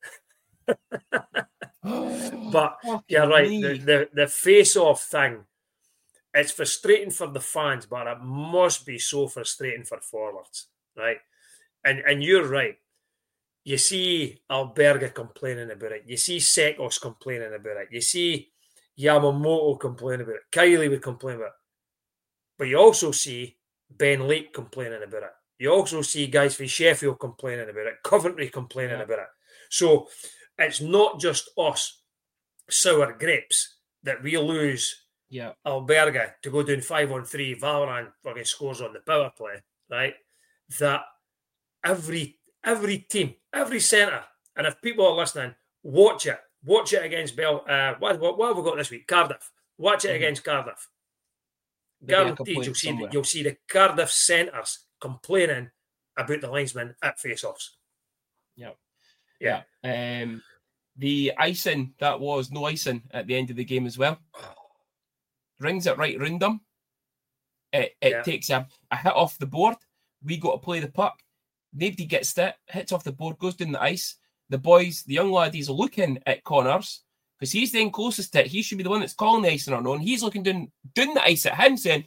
But you're Fucking right. me. The, the, the face-off thing, it's frustrating for the fans, but it must be so frustrating for forwards, right? And and you're right. You see Alberga complaining about it. You see Sekos complaining about it. You see Yamamoto complaining about it. Kylie would complain about it. But you also see Ben Lake complaining about it. You also see guys from Sheffield complaining about it. Coventry complaining Yeah. about it. So it's not just us sour grapes that we lose Yeah. Alberga to go down five on three. Valorant fucking scores on the power play, right? That every every team, every centre, and if people are listening, watch it. Watch it against Bell. Uh, what, what, what have we got this week? Cardiff. Watch it Mhm. against Cardiff. There'll be a Guaranteed, complaint you'll see somewhere. the, you'll see the Cardiff centres complaining about the linesmen at face-offs. Yeah. Yeah. Yeah. Um, the icing that was no icing at the end of the game as well. Rings it right round them. It, it Yeah. takes a, a hit off the board. We got to play the puck. Nobody gets it. Hits off the board, goes down the ice. The boys, the young laddies, are looking at Connors because he's then closest to it. He should be the one that's calling the icing or no. And he's looking down, down the ice at him saying,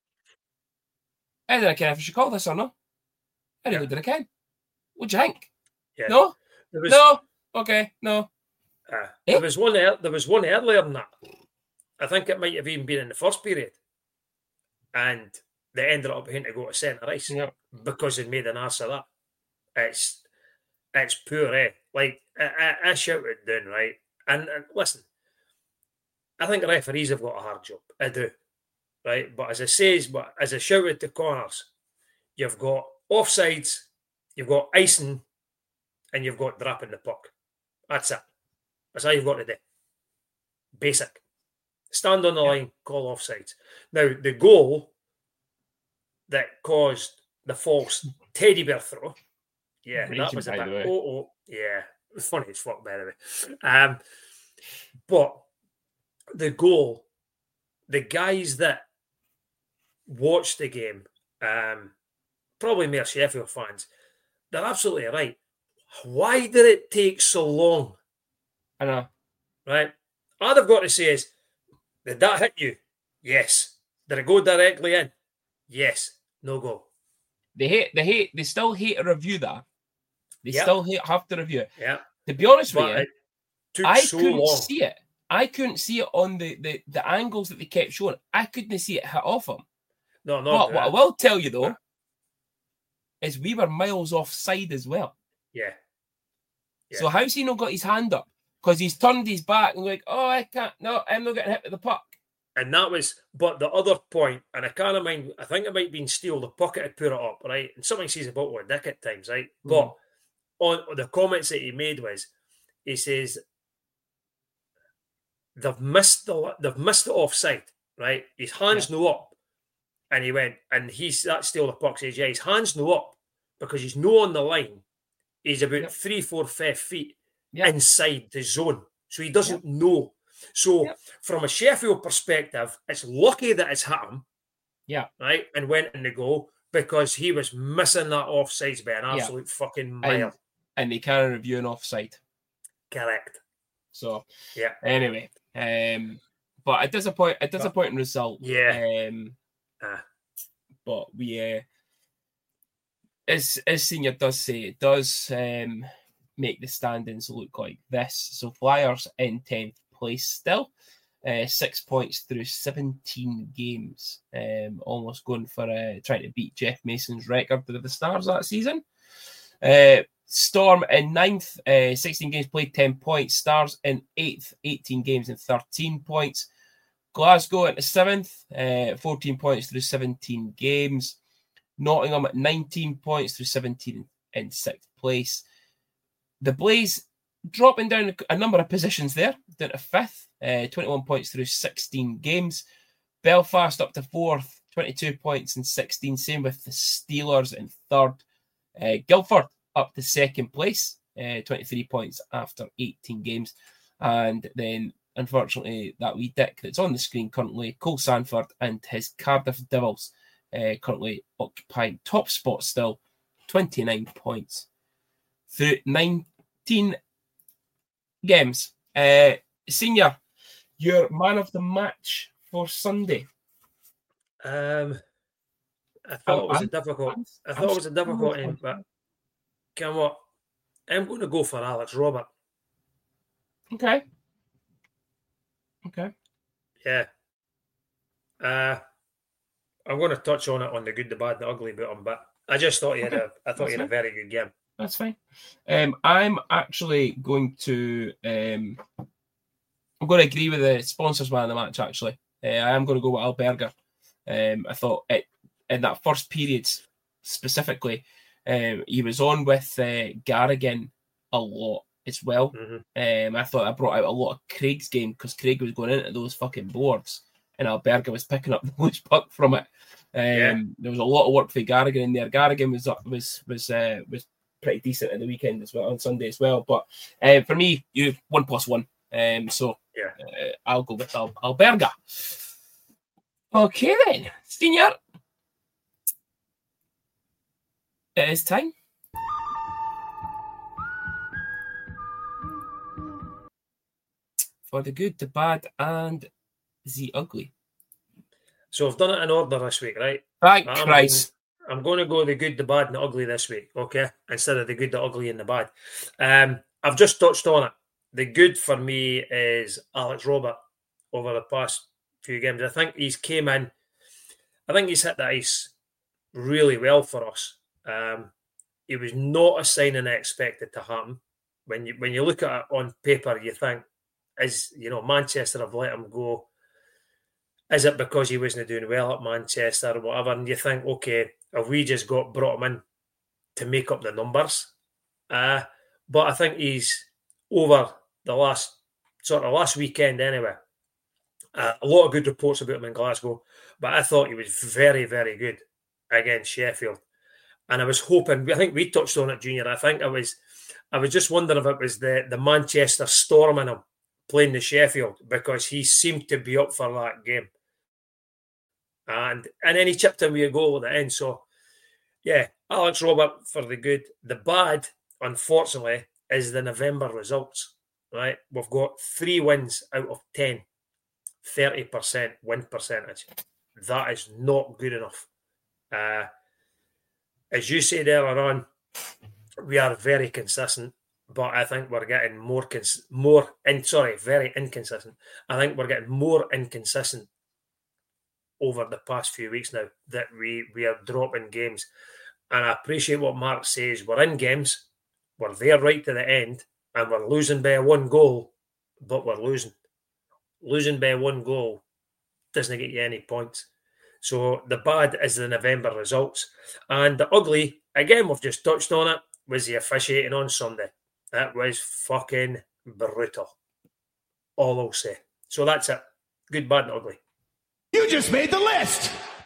I don't care if I should call this or not. I really Yeah. did I can. What do you think? Yeah. No? There was, No? Okay, no. uh, Eh? there was one. ear- There was one earlier than that. I think it might have even been in the first period, and they ended up having to go to centre ice Yeah. because they made an ass of that. It's it's poor, eh? Like I, I, I shouted down, right? And, and listen, I think referees have got a hard job. I do, right? But as I says, but as I shouted to Connors, you've got offsides, you've got icing, and you've got dropping the puck. That's it. That's all you've got to do. Basic. Stand on the Yeah. line, call offsides. Now, the goal that caused the false teddy bear throw, yeah, that Raging, was a by the bit, way. oh, oh, yeah, funny as fuck, by the way. Um, but the goal, the guys that watched the game, um, probably more Sheffield fans, they're absolutely right. Why did it take so long? I know. Right? All they've got to say is, did that hit you? Yes. Did it go directly in? Yes. No go. They hate, they hate, they still hate to review that. They Yep. still hate, have to review it. Yeah. To be honest But with you, it took I so couldn't long. see it. I couldn't see it on the, the, the angles that they kept showing. I couldn't see it hit off him. No, no. But what I will tell you, though, Yeah. is we were miles offside as well. Yeah. Yeah. So how's he not got his hand up? Because he's turned his back and like, oh, I can't. No, I'm not getting hit with the puck. And that was, but the other point, and I can't mind, I think it might have been Steele, the pocket had put it up, right? And something says about what Dick at times, right? Mm. But on the comments that he made was, he says, they've missed the they've missed the offside, right? His hands Yeah. no up. And he went, and he's that Steele the puck says, yeah, his hands no up because he's no on the line. He's about Yep. three, four, five feet Yep. inside the zone. So he doesn't know. So Yep. from a Sheffield perspective, it's lucky that it's hit him. Yeah. Right. And went in the goal because he was missing that offsides by an Yeah. absolute fucking mile. And, and they can't review an offside. Correct. So Yeah. anyway, um, but a disappoint a disappointing result. Yeah. Um, Ah. but we, uh, as as Senior does say, it does um make the standings look like this. So Flyers in tenth place still, uh, six points through seventeen games, um, almost going for uh, trying to beat Jeff Mason's record with the Stars that season. Uh, Storm in ninth, uh, sixteen games played, ten points. Stars in eighth, eighteen games and thirteen points. Glasgow into seventh, uh, fourteen points through seventeen games. Nottingham at nineteen points through seventeen in sixth place. The Blaze dropping down a number of positions there, down to fifth, uh, twenty-one points through sixteen games. Belfast up to fourth, twenty-two points and sixteen. Same with the Steelers in third. Uh, Guildford up to second place, uh, twenty-three points after eighteen games. And then, unfortunately, that wee dick that's on the screen currently, Cole Sanford and his Cardiff Devils, uh, currently occupying top spot still, twenty-nine points through nineteen games. Uh, Senior, your man of the match for Sunday. Um, I thought it was a difficult. I thought it was a difficult end, but come on, I'm going to go for Alex Robert. Okay. Okay. Yeah. Uh, I'm going to touch on it on the good, the bad, the ugly about him, but I just thought he had Okay. a. I thought he had a very good game. That's fine. Um, I'm actually going to. Um, I'm going to agree with the sponsors man of the match. Actually, uh, I am going to go with Alberga. Um, I thought it in that first period specifically, um, he was on with uh, Garrigan a lot as well. Mm-hmm. Um, I thought I brought out a lot of Craig's game because Craig was going into those fucking boards and Alberga was picking up the most puck from it. Um, Yeah. There was a lot of work for Garrigan in there. Garrigan was up, was was uh, was pretty decent at the weekend as well, on Sunday as well. But uh, for me, you one plus one. Um, so Yeah. uh, I'll go with Al- Alberga. Okay then, Senior. It is time. For the good, the bad, and the ugly. So I've done it in order this week, right? Thank I'm Christ. Going, I'm going to go the good, the bad, and the ugly this week, okay? Instead of the good, the ugly, and the bad. Um, I've just touched on it. The good for me is Alex Robert over the past few games. I think he's came in. I think he's hit the ice really well for us. Um, he was not a signing I expected to happen. When you when you look at it on paper, you think, is you know Manchester have let him go? Is it because he wasn't doing well at Manchester or whatever? And you think, okay, have we just got brought him in to make up the numbers? Uh, but I think he's over the last sort of last weekend anyway. Uh, a lot of good reports about him in Glasgow, but I thought he was very, very good against Sheffield. And I was hoping, I think we touched on it, Junior. I think I was, I was just wondering if it was the, the Manchester storm in him playing the Sheffield because he seemed to be up for that game. And and then he chipped in with a goal at the end. So, yeah, Alex Robert for the good. The bad, unfortunately, is the November results, right? We've got three wins out of ten, thirty percent win percentage. That is not good enough. Uh, as you said earlier on, we are very consistent, but I think we're getting more, cons- more in, sorry, very inconsistent. I think we're getting more inconsistent over the past few weeks now that we, we are dropping games. And I appreciate what Mark says. We're in games, we're there right to the end, and we're losing by one goal, but we're losing. Losing by one goal doesn't get you any points. So the bad is the November results. And the ugly, again, we've just touched on it, was the officiating on Sunday. That was fucking brutal. All I'll say. So that's it. Good, bad, and ugly. You just made the list.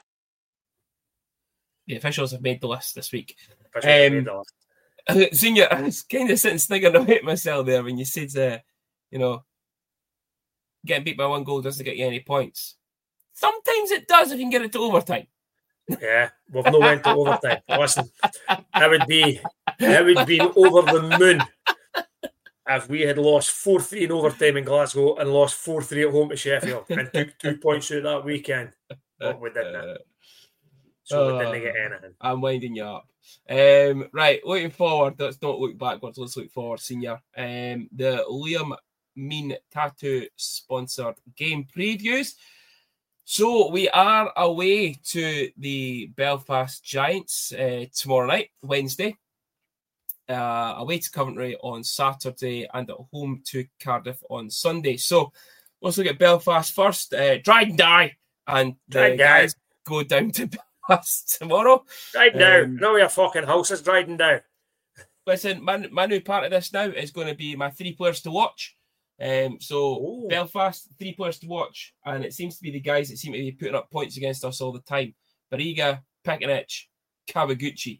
The officials have made the list this week. Officials have made Um, the list. Senior, I was kind of sitting thinking about myself there when you said, uh, you know, getting beat by one goal doesn't get you any points. Sometimes it does if you can get it to overtime. Yeah, we've no went to overtime. Listen, I would be, I would be over the moon if we had lost four three in overtime in Glasgow and lost four three at home to Sheffield and took two points out that weekend. But we didn't. So we didn't get anything. I'm winding you up. Um, right, looking forward. Let's not look backwards. Let's look forward, Senior. Um, the Liam Mean Tattoo sponsored game previews. So we are away to the Belfast Giants uh, tomorrow night, Wednesday. Uh, away to Coventry on Saturday and at home to Cardiff on Sunday. So let's look at Belfast first. Uh, Dryden Die and the guys go down to Belfast tomorrow. Dryden Down. Um, No, your fucking house is Dryden Down. Listen, my, my new part of this now is going to be my three players to watch. Um, so Ooh. Belfast, three players to watch, and it seems to be the guys that seem to be putting up points against us all the time. Bariga, Pekinich, Kawaguchi.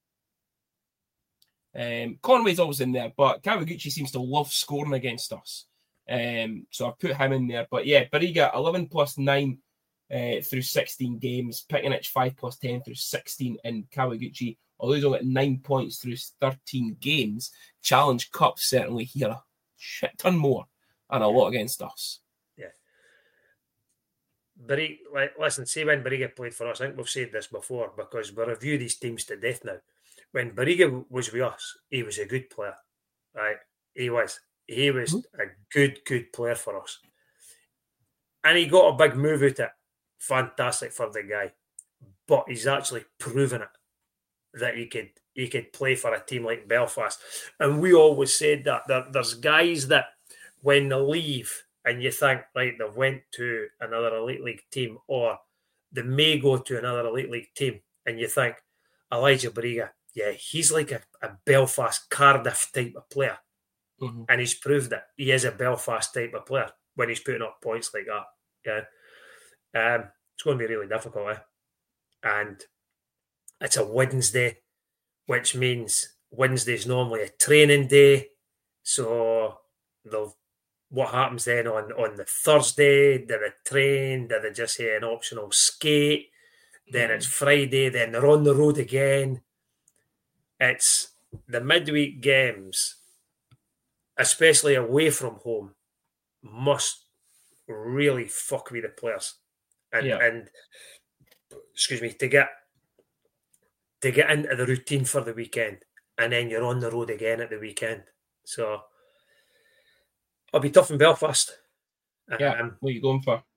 Um, Conway's always in there, but Kawaguchi seems to love scoring against us. Um, so I've put him in there. But yeah, Bariga, eleven plus nine uh, through sixteen games. Pekinich, five plus ten through sixteen. And Kawaguchi, although he's only got nine points through thirteen games, Challenge Cup certainly here a shit ton more and a lot against us. Yeah. Bariga, like, listen, see when Bariga played for us, I think we've said this before because we review these teams to death now. When Bariga was with us, he was a good player, right? He was. He was mm-hmm. a good, good player for us. And he got a big move out of it. Fantastic for the guy. But he's actually proven it, that he could he could play for a team like Belfast. And we always said that there, there's guys that when they leave and you think, right, they've went to another Elite League team or they may go to another Elite League team and you think, Elijah Bariga, yeah, he's like a, a Belfast Cardiff type of player. Mm-hmm. And he's proved that he is a Belfast type of player when he's putting up points like that. Yeah, um, it's going to be really difficult, eh? And it's a Wednesday, which means Wednesday's normally a training day. So they'll, what happens then on, on the Thursday? Do they train? Do they just say an optional skate? Then it's Friday. Then they're on the road again. It's the midweek games, especially away from home, must really fuck with the players. And, yeah. and excuse me, to get to get into the routine for the weekend, and then you're on the road again at the weekend. So it'll be tough in Belfast. Yeah, um, what are you going for?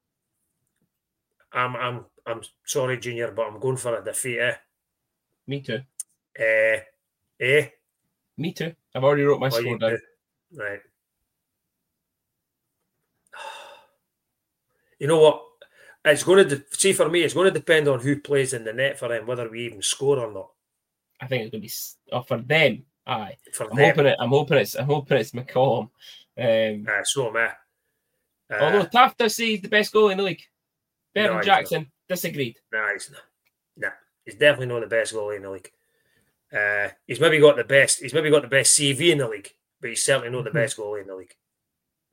I'm I'm I'm sorry, Junior, but I'm going for a defeat. Eh? Me too. Uh, eh? Me too. I've already wrote my What score down. do? Right. You know what? It's going to de- see for me. It's going to depend on who plays in the net for them, whether we even score or not. I think it's going to be oh, for them. Aye, For I'm them. hoping it. I'm hoping it's. I'm hoping it's McCollum. Um, Uh, so am I. Uh, although Taft does say he's the best goalie in the league. Bernard no, he's Jackson disagreed. Nah, he's not. Nah, he's definitely not the best goalie in the league. Uh, he's maybe got the best. He's maybe got the best C V in the league, but he's certainly not the Mm-hmm. best goalie in the league.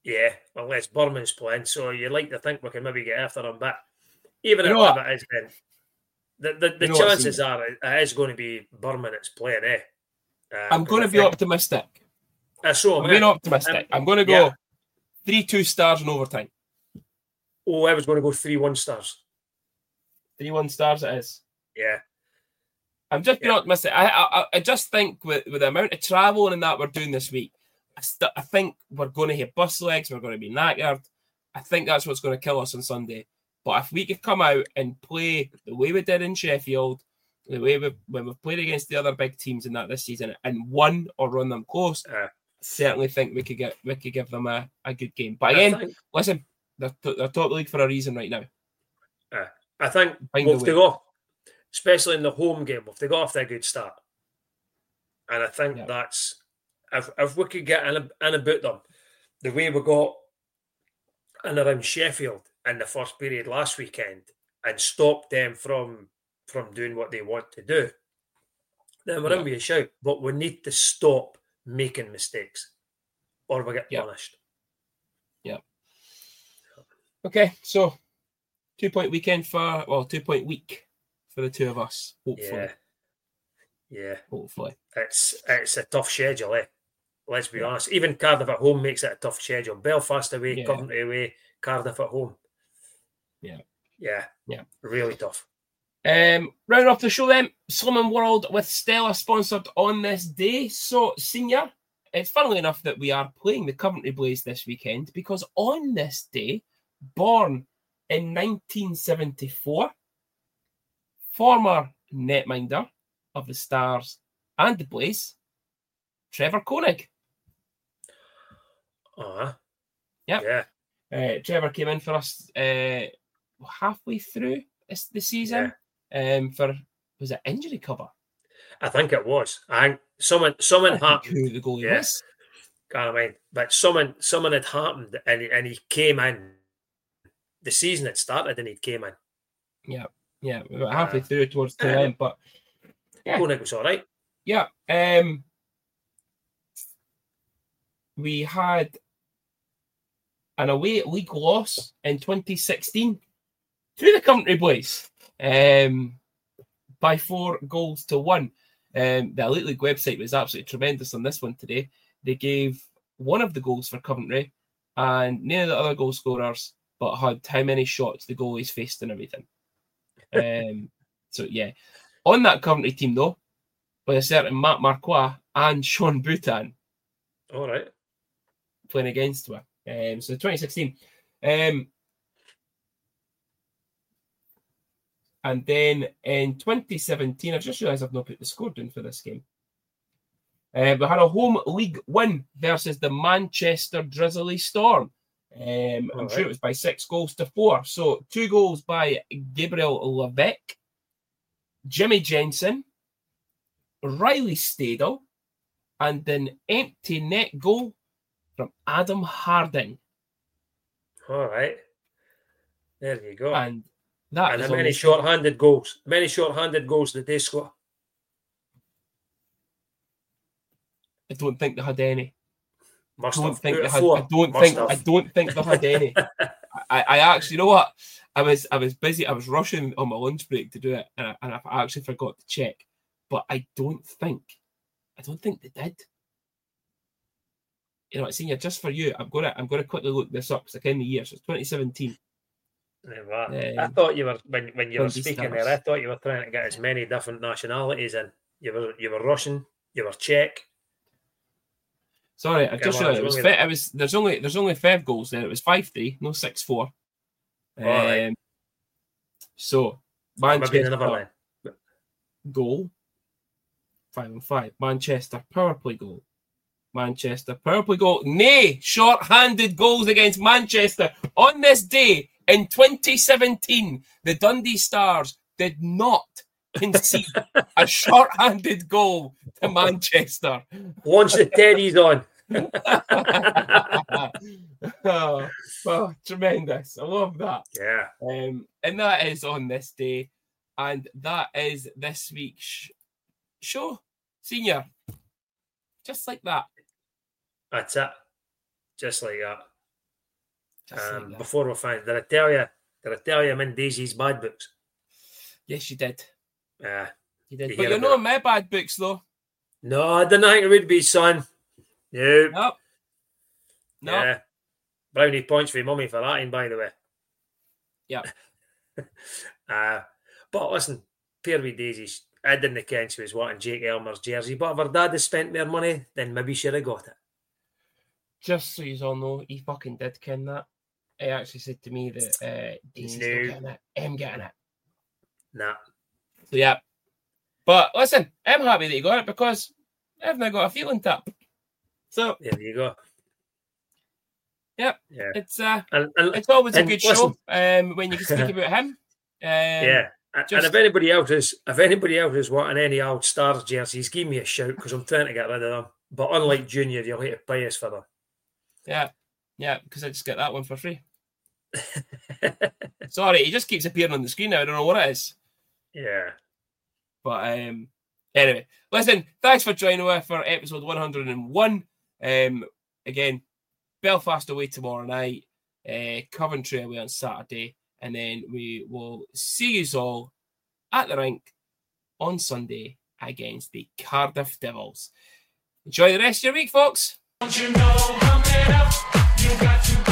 Yeah, unless Burman's playing. So you like to think we can maybe get after them, but even You if, know if what? it is, then the the, the You know what, chances Senior? are it it is going to be Burman that's playing. Eh? Uh, I'm 'cause going I to be think- optimistic. Uh, so am I'm I. being optimistic. Um, I'm going to go yeah. three two stars in overtime. Oh, I was going to go three one stars. three one stars it is. Yeah. I'm just being Yeah. optimistic. I, I I just think with, with the amount of travelling and that we're doing this week, I, st- I think we're going to hit bus legs. We're going to be knackered. I think that's what's going to kill us on Sunday. But if we could come out and play the way we did in Sheffield, the way we when we've played against the other big teams in that this season and won or run them close, Uh, I certainly think we could get we could give them a, a good game. But I again, think, listen, they're, they're top league for a reason right now. uh, I think Find we'll a have to way. go, especially in the home game, we'll have to go off to a good start. And I think Yeah. that's if if we could get in, a, in about them, the way we got in around Sheffield in the first period last weekend and stop them from from doing what they want to do, then we're Yeah. in with a shout. But we need to stop making mistakes or we get Yeah. punished. Okay, so two point weekend for well, two point week for the two of us. Hopefully, Yeah. Yeah. hopefully. It's it's a tough schedule, eh? Let's be Yeah. honest. Even Cardiff at home makes it a tough schedule. Belfast away, Yeah. Coventry away, Cardiff at home. Yeah. Yeah. Yeah. Really tough. Um, round off the show then, Slimming World with Stella sponsored on this day. So, Senior, it's funnily enough that we are playing the Coventry Blaze this weekend because on this day, born in nineteen seventy-four, former netminder of the Stars and the Blaze, Trevor Koenig. Uh-huh. Yep. Yeah. Uh, Trevor came in for us uh, halfway through this, the season um, for, was it injury cover? I think it was. I think someone someone I think happened. who the goalie Yeah. was. Can't mind. But someone someone had happened and, and he came in. The season had started and he came in. Yeah, yeah, we were halfway Uh, through towards the yeah. end, but Yeah. Koenig was all right. yeah, um, we had an away league loss in twenty sixteen to the Coventry Blaze um, by four goals to one. Um, the Elite League website was absolutely tremendous on this one today. They gave one of the goals for Coventry and none of the other goal scorers, but had how many shots the goalies faced and everything. Um, so, yeah. On that Coventry team, though, with a certain Matt Marquis and Sean Boutan All right. playing against her. Um, so twenty sixteen. Um, and then in twenty seventeen, I've just realised I've not put the score down for this game. Uh, we had a home league win versus the Manchester Drizzly Storm. Um, I'm All sure right. it was by six goals to four. So two goals by Gabriel Levesque, Jimmy Jensen, Riley Stadel, and an empty net goal from Adam Harding. All right. There you go. And that And is how on many the- short-handed goals? Many short-handed goals did they score? I don't think they had any. Must I don't have. think Out they of had. four, I don't must think. have. I don't think they had any. I, I actually, you know what? I was I was busy. I was rushing on my lunch break to do it, and I, and I actually forgot to check. But I don't think. I don't think they did. You know, Senior, just for you, I'm gonna I'm gonna quickly look this up because I can the year. So it's twenty seventeen. There we are. I Um, thought you were when when you were twenty speaking stars. there. I thought you were trying to get as many different nationalities in. You were you were Russian. You were Czech. Sorry, I Yeah, just well, realised it there's was. only- Fi- it was there's only there's only five goals there. It was five three, no six four. Um, right. So Maybe Manchester another line. goal, five and five. Manchester power play goal. Manchester power play goal. Nay, short-handed goals against Manchester on this day in twenty seventeen. The Dundee Stars did not concede a short-handed goal to Manchester. Once the Teddy's on. oh, oh, tremendous! I love that. Yeah. Um, and that is on this day, and that is this week's sh- show, Senior. Just like that. That's it. Just like that. Just um, like that. before we find, did I tell you? Did I tell you I'm in Daisy's bad books? Yes, you did. Uh, You did. You But hear you're about not it? in my bad books, though. no, I didn't think it would be, son. No. Nope. No. Yeah. Brownie points for mummy for that, by the way. Yeah. uh, but listen, pair with Daisies. I didn't ken she was wanting Jake Elmer's jersey, but if her dad has spent more money, then maybe she'd have got it. Just so you all know, he fucking did ken that. He actually said to me that uh, Daisy's No. not getting it. I'm getting it. Nah. So, yeah. But listen, I'm happy that you got it because I've now got a feeling tap. So, There you go. Yep. Yeah. it's uh, And, and it's always a and good listen. show um, when you can speak about him. Um, yeah. And, just- and if anybody else is, if anybody else is wanting any old Stars jerseys, give me a shout because I'm trying to get rid of them. But unlike Junior, you'll have to pay us for them. Yeah. Yeah, because I just get that one for free. Sorry, he just keeps appearing on the screen now. I don't know what it is. Yeah. But um, anyway, listen, thanks for joining us for episode one hundred and one. Um, again, Belfast away tomorrow night, uh, Coventry away on Saturday, and then we will see you all at the rink on Sunday against the Cardiff Devils. Enjoy the rest of your week, folks. Don't you know, pump it up. You got to